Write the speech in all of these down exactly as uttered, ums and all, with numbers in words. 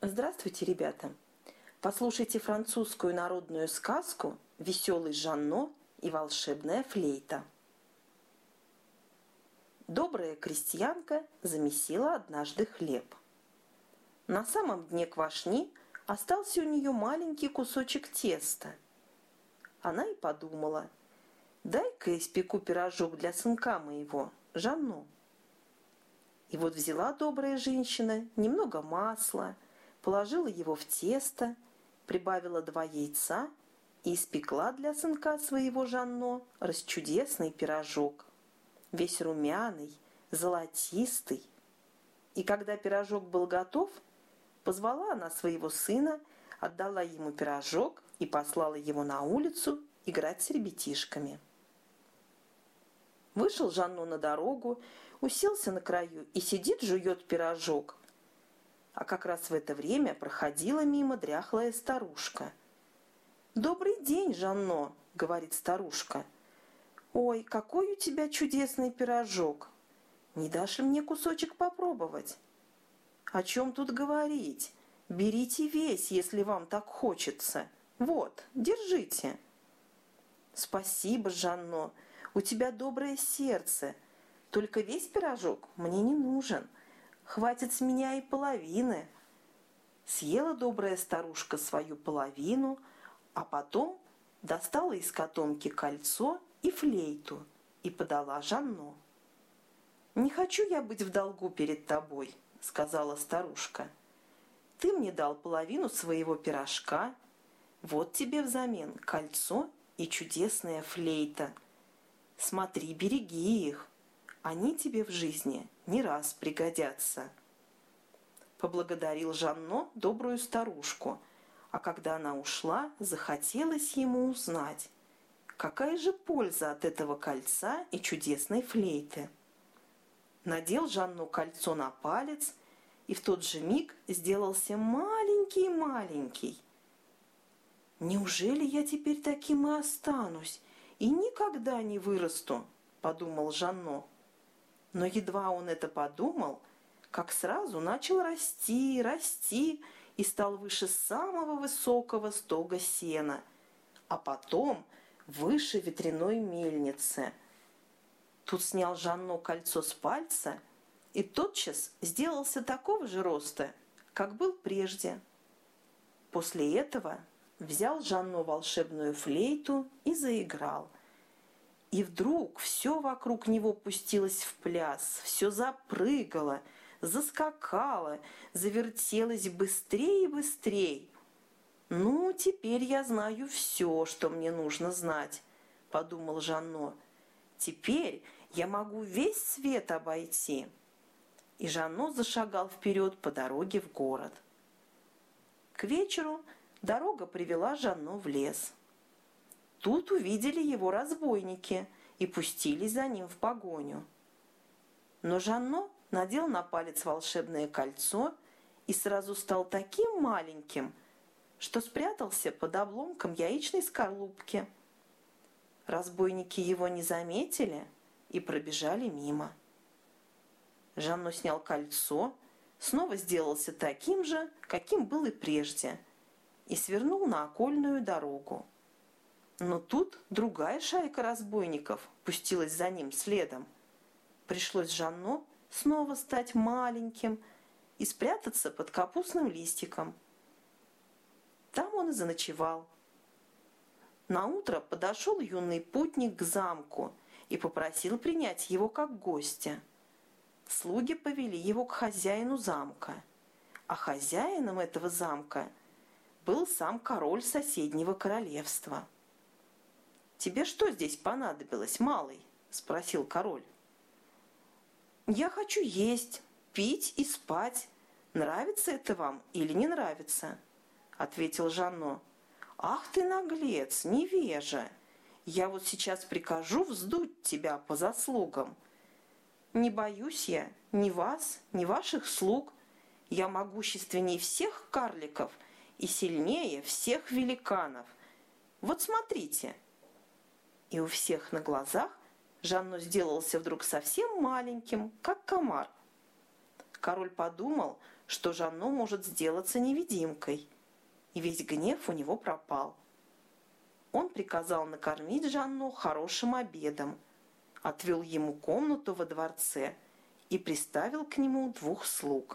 Здравствуйте, ребята! Послушайте французскую народную сказку «Веселый Жанно и волшебная флейта». Добрая крестьянка замесила однажды хлеб. На самом дне квашни остался у нее маленький кусочек теста. Она и подумала: дай-ка испеку пирожок для сынка моего, Жанно. И вот взяла добрая женщина немного масла, положила его в тесто, прибавила два яйца и испекла для сынка своего Жанно расчудесный пирожок, весь румяный, золотистый. И когда пирожок был готов, позвала она своего сына, отдала ему пирожок и послала его на улицу играть с ребятишками. Вышел Жанно на дорогу, уселся на краю и сидит, жует пирожок. А как раз в это время проходила мимо дряхлая старушка. «Добрый день, Жанно!» — говорит старушка. «Ой, какой у тебя чудесный пирожок! Не дашь ли мне кусочек попробовать?» «О чем тут говорить? Берите весь, если вам так хочется. Вот, держите!» «Спасибо, Жанно, у тебя доброе сердце. Только весь пирожок мне не нужен. Хватит с меня и половины». Съела добрая старушка свою половину, а потом достала из котомки кольцо и флейту и подала Жанно. «Не хочу я быть в долгу перед тобой», — сказала старушка. «Ты мне дал половину своего пирожка, вот тебе взамен кольцо и чудесная флейта. Смотри, береги их, они тебе в жизни не раз пригодятся». Поблагодарил Жанно добрую старушку, а когда она ушла, захотелось ему узнать, какая же польза от этого кольца и чудесной флейты. Надел Жанно кольцо на палец и в тот же миг сделался маленький-маленький. «Неужели я теперь таким и останусь и никогда не вырасту?» – подумал Жанно. Но едва он это подумал, как сразу начал расти, расти и стал выше самого высокого стога сена, а потом выше ветряной мельницы. Тут снял Жанно кольцо с пальца и тотчас сделался такого же роста, как был прежде. После этого взял Жанно волшебную флейту и заиграл. И вдруг все вокруг него пустилось в пляс, все запрыгало, заскакало, завертелось быстрее и быстрее. «Ну, теперь я знаю все, что мне нужно знать», — подумал Жанно. «Теперь я могу весь свет обойти». И Жанно зашагал вперед по дороге в город. К вечеру дорога привела Жанно в лес. Тут увидели его разбойники и пустились за ним в погоню. Но Жанно надел на палец волшебное кольцо и сразу стал таким маленьким, что спрятался под обломком яичной скорлупки. Разбойники его не заметили и пробежали мимо. Жанно снял кольцо, снова сделался таким же, каким был и прежде, и свернул на окольную дорогу. Но тут другая шайка разбойников пустилась за ним следом. Пришлось Жанно снова стать маленьким и спрятаться под капустным листиком. Там он и заночевал. Наутро подошел юный путник к замку и попросил принять его как гостя. Слуги повели его к хозяину замка, а хозяином этого замка был сам король соседнего королевства. «Тебе что здесь понадобилось, малый?» – спросил король. «Я хочу есть, пить и спать. Нравится это вам или не нравится?» – ответил Жанно. «Ах ты наглец, невежа! Я вот сейчас прикажу вздуть тебя по заслугам. Не боюсь я ни вас, ни ваших слуг. Я могущественней всех карликов и сильнее всех великанов. Вот смотрите!» И у всех на глазах Жанно сделался вдруг совсем маленьким, как комар. Король подумал, что Жанно может сделаться невидимкой, и весь гнев у него пропал. Он приказал накормить Жанно хорошим обедом, отвел ему комнату во дворце и приставил к нему двух слуг.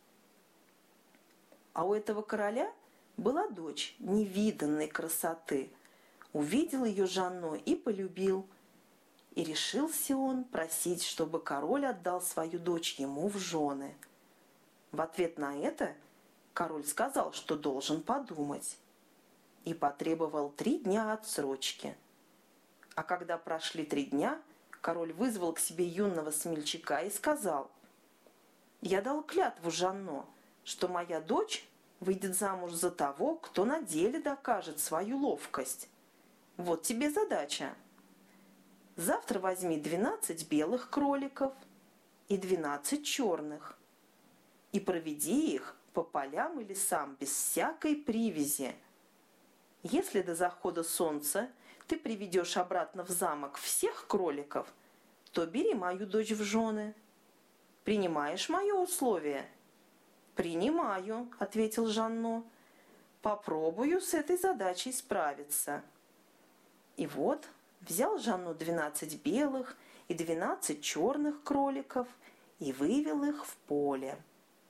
А у этого короля была дочь невиданной красоты. Увидел ее Жанно и полюбил. И решился он просить, чтобы король отдал свою дочь ему в жены. В ответ на это король сказал, что должен подумать, и потребовал три дня отсрочки. А когда прошли три дня, король вызвал к себе юного смельчака и сказал: «Я дал клятву Жанно, что моя дочь выйдет замуж за того, кто на деле докажет свою ловкость. Вот тебе задача. Завтра возьми двенадцать белых кроликов и двенадцать черных и проведи их по полям и лесам без всякой привязи. Если до захода солнца ты приведешь обратно в замок всех кроликов, то бери мою дочь в жены. Принимаешь мое условие?» «Принимаю», — ответил Жанно. «Попробую с этой задачей справиться». И вот взял Жанно двенадцать белых и двенадцать черных кроликов и вывел их в поле.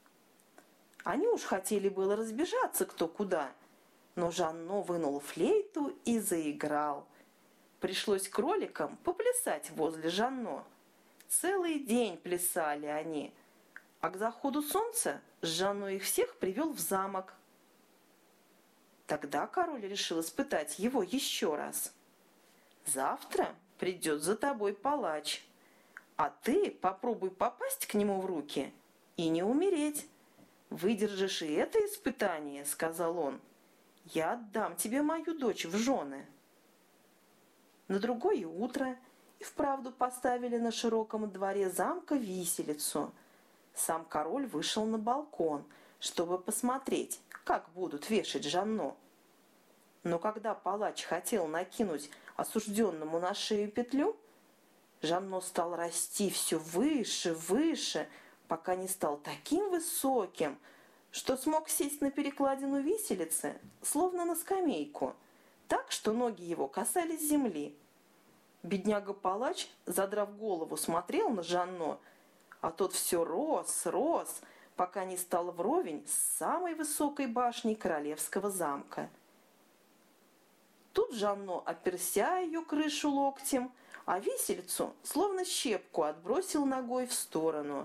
Они уж хотели было разбежаться кто куда, но Жанно вынул флейту и заиграл. Пришлось кроликам поплясать возле Жанно. Целый день плясали они, а к заходу солнца Жанно их всех привел в замок. Тогда король решил испытать его еще раз. «Завтра придет за тобой палач, а ты попробуй попасть к нему в руки и не умереть. Выдержишь и это испытание, — сказал он, — я отдам тебе мою дочь в жены». На другое утро и вправду поставили на широком дворе замка виселицу. Сам король вышел на балкон, чтобы посмотреть, как будут вешать Жанно. Но когда палач хотел накинуть осужденному на шею петлю, Жанно стал расти все выше, выше, пока не стал таким высоким, что смог сесть на перекладину виселицы, словно на скамейку, так, что ноги его касались земли. Бедняга-палач, задрав голову, смотрел на Жанно, а тот все рос, рос, пока не стал вровень с самой высокой башней королевского замка. Тут Жанно оперся ее крышу локтем, а виселицу, словно щепку, отбросил ногой в сторону.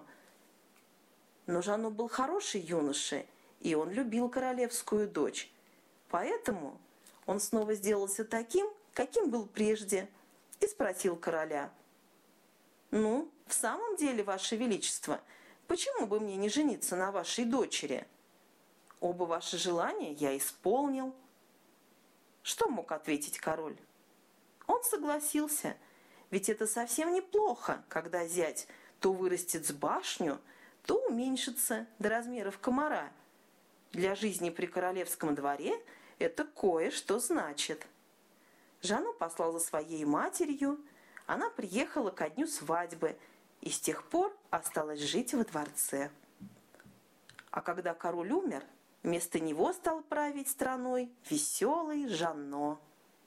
Но Жанно был хороший юноша, и он любил королевскую дочь. Поэтому он снова сделался таким, каким был прежде, и спросил короля: «Ну, в самом деле, Ваше Величество, почему бы мне не жениться на вашей дочери? Оба ваши желания я исполнил». Что мог ответить король? Он согласился, ведь это совсем неплохо, когда зять то вырастет с башню, то уменьшится до размеров комара. Для жизни при королевском дворе это кое-что значит. Жанно послал за своей матерью, она приехала ко дню свадьбы и с тех пор осталась жить во дворце. А когда король умер, вместо него стал править страной веселый Жанно.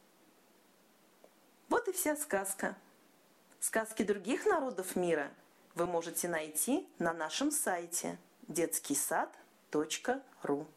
Вот и вся сказка. Сказки других народов мира вы можете найти на нашем сайте детский сад точка ру.